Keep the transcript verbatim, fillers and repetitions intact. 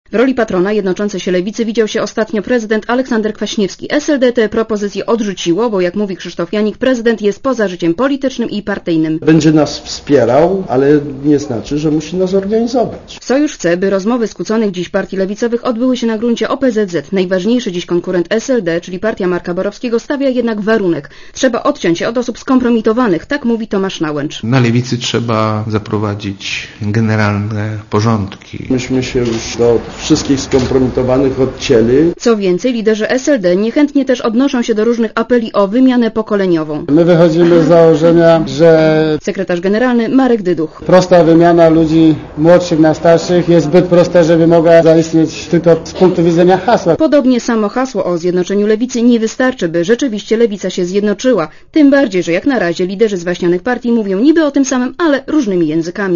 W roli patrona jednoczącej się lewicy widział się ostatnio prezydent Aleksander Kwaśniewski. S L D tę propozycję odrzuciło, bo jak mówi Krzysztof Janik, prezydent jest poza życiem politycznym i partyjnym. Będzie nas wspierał, ale nie znaczy, że musi nas organizować. Sojusz chce, by rozmowy skłóconych dziś partii lewicowych odbyły się na gruncie O P Z Z. Najważniejszy dziś konkurent S L D, czyli partia Marka Borowskiego, stawia jednak warunek. Trzeba odciąć się od osób skompromitowanych, tak mówi Tomasz Nałęcz. Na lewicy trzeba zaprowadzić generalne porządki. Myśmy się już do wszystkich skompromitowanych odcięli. Co więcej, liderzy S L D niechętnie też odnoszą się do różnych apeli o wymianę pokoleniową. My wychodzimy z założenia, że Sekretarz generalny Marek Dyduch. prosta wymiana ludzi młodszych na starszych jest zbyt prosta, żeby mogła zaistnieć tylko z punktu widzenia hasła. Podobnie samo hasło o zjednoczeniu lewicy nie wystarczy, by rzeczywiście lewica się zjednoczyła. Tym bardziej, że jak na razie liderzy zwaśnionych partii mówią niby o tym samym, ale różnymi językami.